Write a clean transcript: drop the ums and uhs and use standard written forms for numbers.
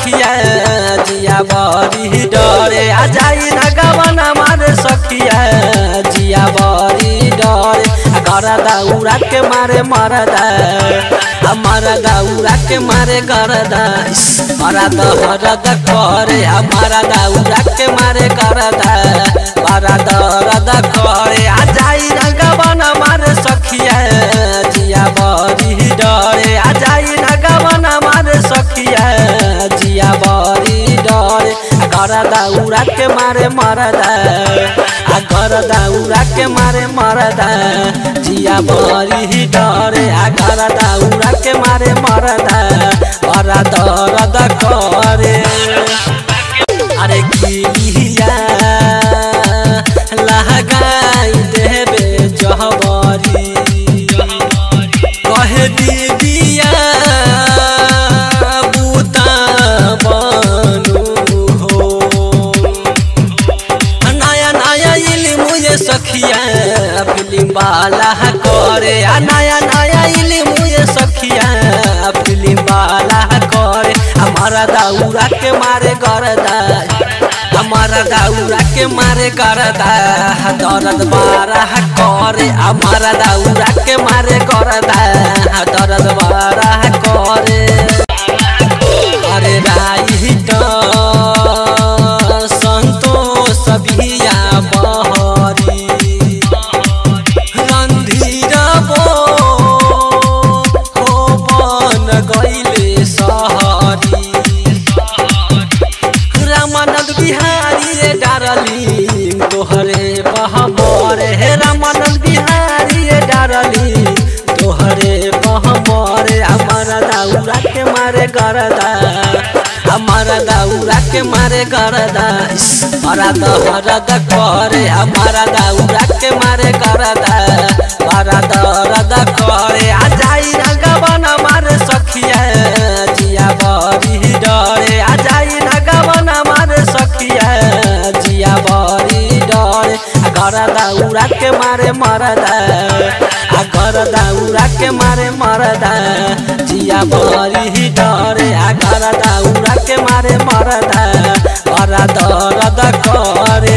सखिया जिया बड़ी डरे आ जाई ना गवन मारे सखिया जिया बड़ी डरे गरदा उड़ा के मारे मरदा मरदा उड़ा के मारे गरदा मरदा हरदा करे मरदा उड़ा के मारे गरदा मरदा रदा करे आ जाई ना गवन मारे सखिया जिया बड़ी डरे आ जाई ना गवन मारे सखिया जिया बड़ी डरे गरदा उड़ा के मारे मरदा गरदा उड़ा के मारे मरदा जिया बड़ी डरे गरदा उड़ा के मारे मरदा मरदा रदा करे अरे गिलिया लगाई देबे जहबरी कहे दीदिया बूता बनू हो नया नया इल्म ये सखिया फिल्म वाला करे नया नया इल्म ये सखिया फिल्म वाला करे हमारा दाऊरा के मारे गरदा हमारा दाऊरा के मारे गरदा दर्द बारा करे हमारा दाऊरा के मारे गरदा दर्द बारा करे अरे राई संतोष बिया बहरी रंधीर हो बन गईले सहरी रामानंद बिहारी रे डारली तोहरे बहमर हे रामानंद बिहारी रे डारली तोहरे बहमर हमारा दाऊरा के मारे गरदा हमारा दाऊरा के मारे गरदा हरद करे हमारा दाऊरा के मारे गरदा रद करे आ जाई ना गवन मारे सखिया जिया बड़ी डरे आ जाई ना गवन मारे सखिया जिया बड़ी डरे गरदा उड़ा के मारे मरदा गरदा उड़ा के मारे मरदा जिया बड़ी डरे गरदा उड़ा के मारे मरदा रद करे।